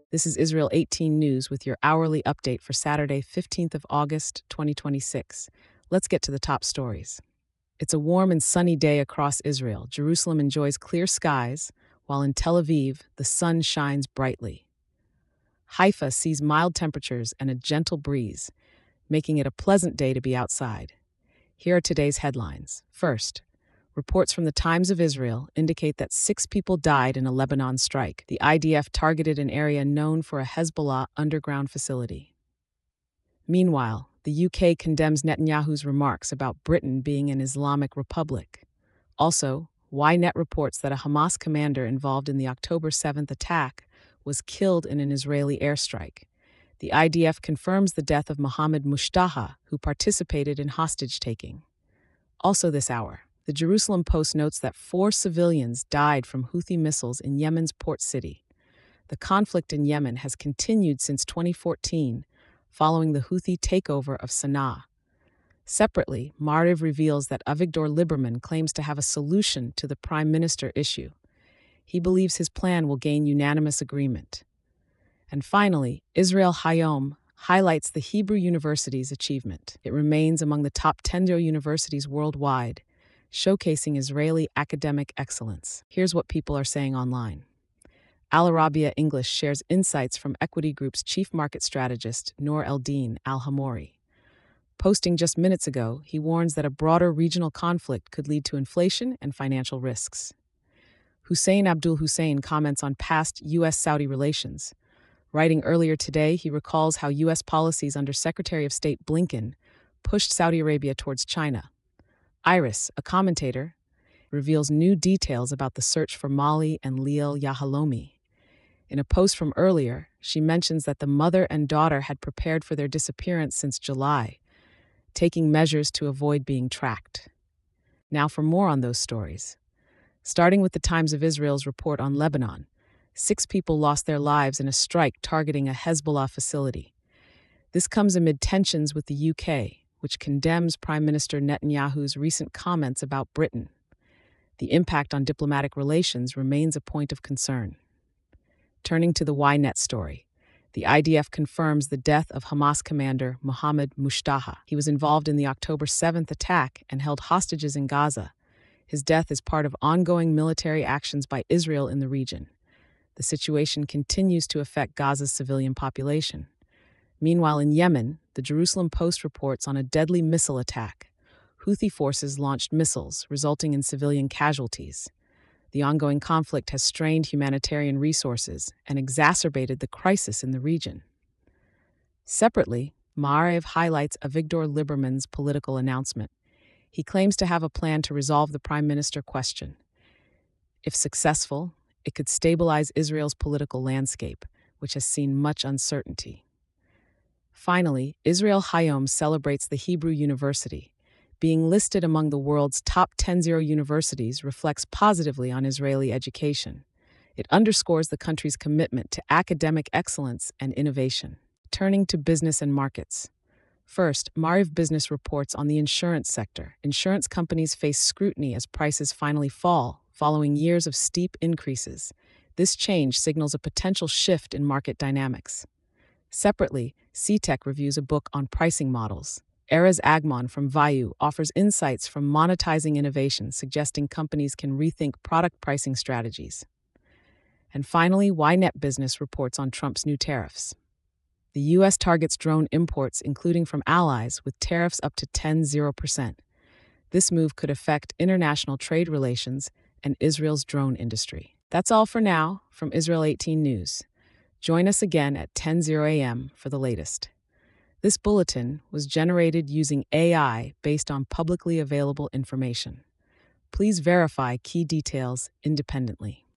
This is Israel 18 News with your hourly update for Saturday, 15th of August, 2026. Let's get to the top stories. It's a warm and sunny day across Israel. Jerusalem enjoys clear skies, while in Tel Aviv, the sun shines brightly. Haifa sees mild temperatures and a gentle breeze, making it a pleasant day to be outside. Here are today's headlines. First, reports from the Times of Israel indicate that 6 people died in a Lebanon strike. The IDF targeted an area known for a Hezbollah underground facility. Meanwhile, the UK condemns Netanyahu's remarks about Britain being an Islamic republic. Also, Ynet reports that a Hamas commander involved in the October 7th attack was killed in an Israeli airstrike. The IDF confirms the death of Mohammed Mushtaha, who participated in hostage-taking. Also this hour, the Jerusalem Post notes that 4 civilians died from Houthi missiles in Yemen's port city. The conflict in Yemen has continued since 2014, following the Houthi takeover of Sana'a. Separately, Maariv reveals that Avigdor Lieberman claims to have a solution to the prime minister issue. He believes his plan will gain unanimous agreement. And finally, Israel Hayom highlights the Hebrew University's achievement. It remains among the top 10 universities worldwide, showcasing Israeli academic excellence. Here's what people are saying online. Al Arabiya English shares insights from Equity Group's chief market strategist, Noor Eldin Al-Hamouri. Posting just minutes ago, he warns that a broader regional conflict could lead to inflation and financial risks. Hussein Abdul Hussein comments on past U.S.-Saudi relations. Writing earlier today, he recalls how U.S. policies under Secretary of State Blinken pushed Saudi Arabia towards China. Iris, a commentator, reveals new details about the search for Mali and Liel Yahalomi. In a post from earlier, she mentions that the mother and daughter had prepared for their disappearance since July, taking measures to avoid being tracked. Now for more on those stories. Starting with the Times of Israel's report on Lebanon, 6 people lost their lives in a strike targeting a Hezbollah facility. This comes amid tensions with the UK, which condemns Prime Minister Netanyahu's recent comments about Britain. The impact on diplomatic relations remains a point of concern. Turning to the Ynet story, the IDF confirms the death of Hamas commander Mohammed Mushtaha. He was involved in the October 7th attack and held hostages in Gaza. His death is part of ongoing military actions by Israel in the region. The situation continues to affect Gaza's civilian population. Meanwhile, in Yemen, the Jerusalem Post reports on a deadly missile attack. Houthi forces launched missiles, resulting in civilian casualties. The ongoing conflict has strained humanitarian resources and exacerbated the crisis in the region. Separately, Maariv highlights Avigdor Lieberman's political announcement. He claims to have a plan to resolve the prime minister question. If successful, it could stabilize Israel's political landscape, which has seen much uncertainty. Finally, Israel Hayom celebrates the Hebrew University. Being listed among the world's top 10 universities reflects positively on Israeli education. It underscores the country's commitment to academic excellence and innovation. Turning to business and markets. First, Maariv Business reports on the insurance sector. Insurance companies face scrutiny as prices finally fall, following years of steep increases. This change signals a potential shift in market dynamics. Separately, CTech reviews a book on pricing models. Erez Agmon from Vayu offers insights from monetizing innovation, suggesting companies can rethink product pricing strategies. And finally, Ynet Business reports on Trump's new tariffs. The U.S. targets drone imports, including from allies, with tariffs up to 10%. This move could affect international trade relations and Israel's drone industry. That's all for now from Israel 18 News. Join us again at 10:00 a.m. for the latest. This bulletin was generated using AI based on publicly available information. Please verify key details independently.